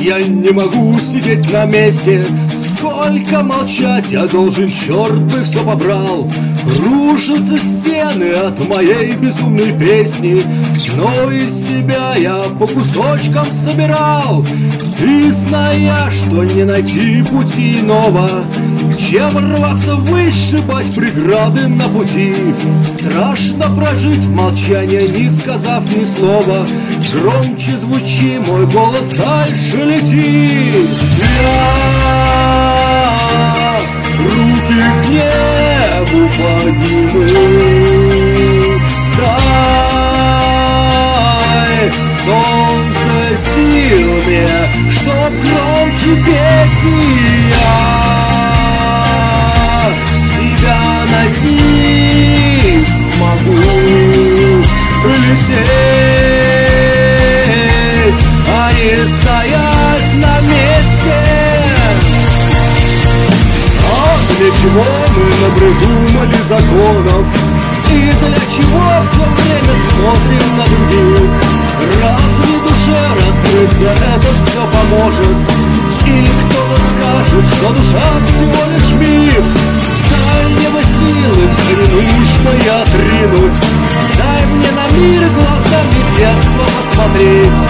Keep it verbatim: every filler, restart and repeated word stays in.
я не могу сидеть на месте. Сколько молчать я должен, черт бы все побрал. Рушатся стены от моей безумной песни, но из себя я по кусочкам собирал. И зная, что не найти пути иного, чем рваться ввысь, шибать преграды на пути. Страшно прожить в молчании, не сказав ни слова. Громче звучи, мой голос дальше летит. Я руки к небу подниму. Дай, солнце, сил мне, чтоб громче петь, и я себя найти смогу. Лететь, а не стоять на месте. Для чего мы напридумали законов? И для чего все время смотрим на других? Разве душе раскрыться это все поможет? Или кто-то скажет, что душа всего лишь миф? Дай мне силы все ненужное отринуть. Дай мне на мир глазами детства посмотреть.